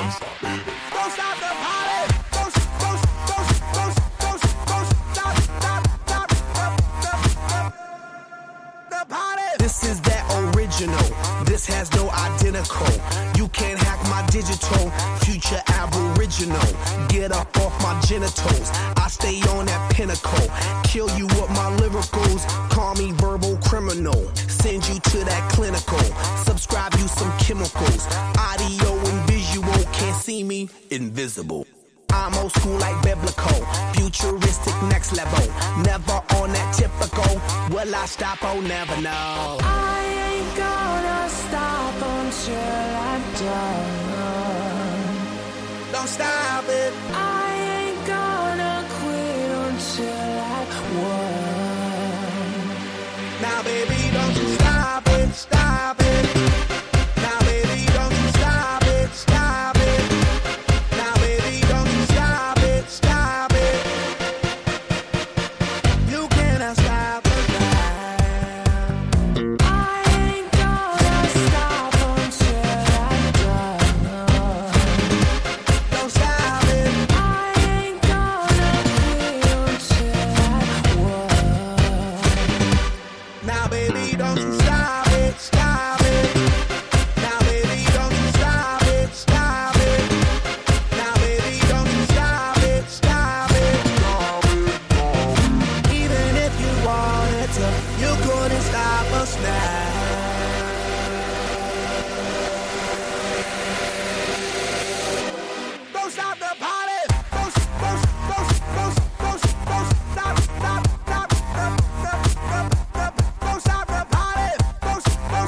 Don't stop the party. Don't stop the party. This is that original. This has no identical. You can't hack my digital. Future aboriginal. Get up off my genitals. I stay on that pinnacle. Kill you with my lyricals. Call me verbal criminal. Send you to that clinical. Subscribe you some chemicals. Audio and visual. Can't see me. Invisible. I'm old school like biblical. Futuristic next level. Never on that typical. Will I stop? Oh, never know. I ain't gonna stop until I'm done. Don't stop it. I ain't gonna quit until I won. Now, baby, don't you stop it, stop it. Now, baby, don't you stop it, stop it. Now, baby, don't you stop it, stop it. You cannot stop it now. I ain't gonna stop until I'm done. Don't stop it. I ain't gonna quit until I won. Now, baby, don't you stop it, stop it. Now, baby, don't you stop it, stop it. Now, baby, don't you stop it, stop it. Even if you wanted to, you couldn't stop us now. Don't stop the party. Don't stop, don't stop the party. Don't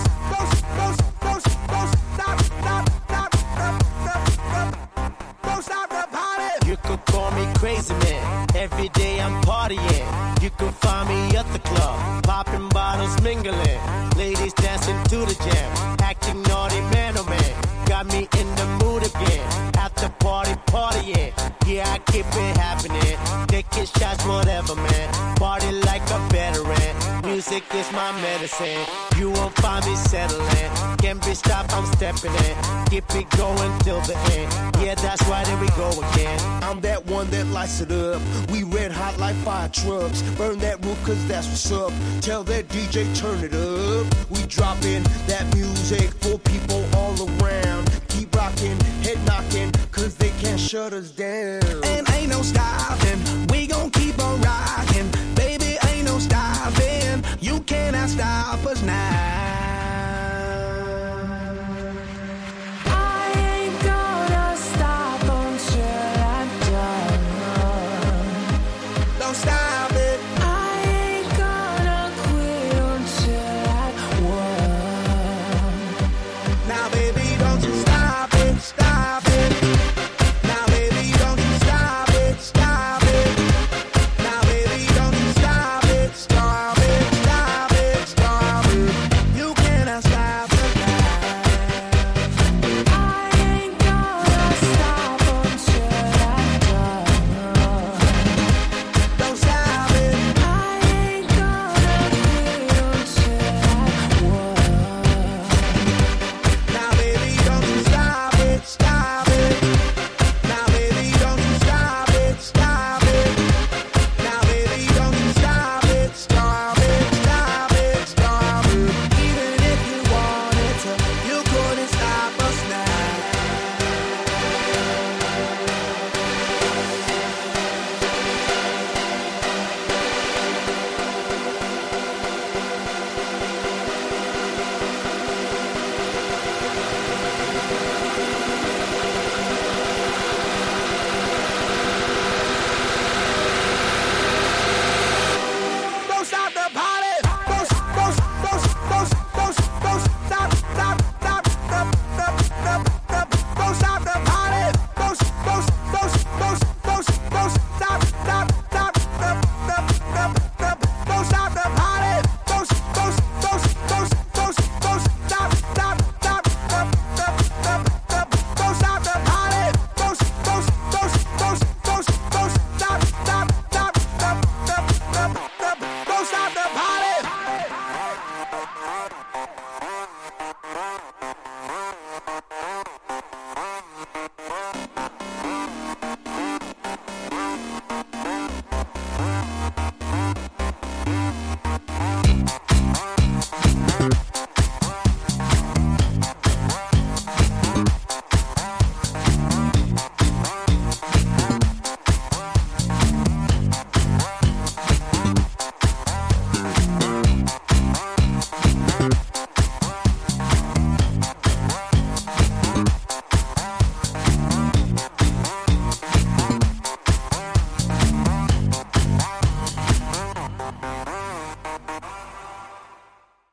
stop the party. You could call me crazy man. Every day I'm partying. You can find me at the club, popping bottles, mingling. Ladies dancing to the jam, acting naughty, man, oh man. Got me in the mood again. At the party, partying. Yeah, I keep it happening. Taking shots, whatever, man. Party like a veteran. Music is my medicine. You won't find me settling. Can't be stopped, I'm stepping in. Keep it going till the end. Yeah, that's right, here we go again. I'm that one that lights it up. We red hot like fire trucks. Burn that roof cause that's what's up. Tell that DJ turn it up. We dropping that music for people all around. Keep rocking, head knocking, cause they can't shut us down. And ain't no stopping. We gon' keep on rocking. Baby, ain't no stopping. You cannot stop us now.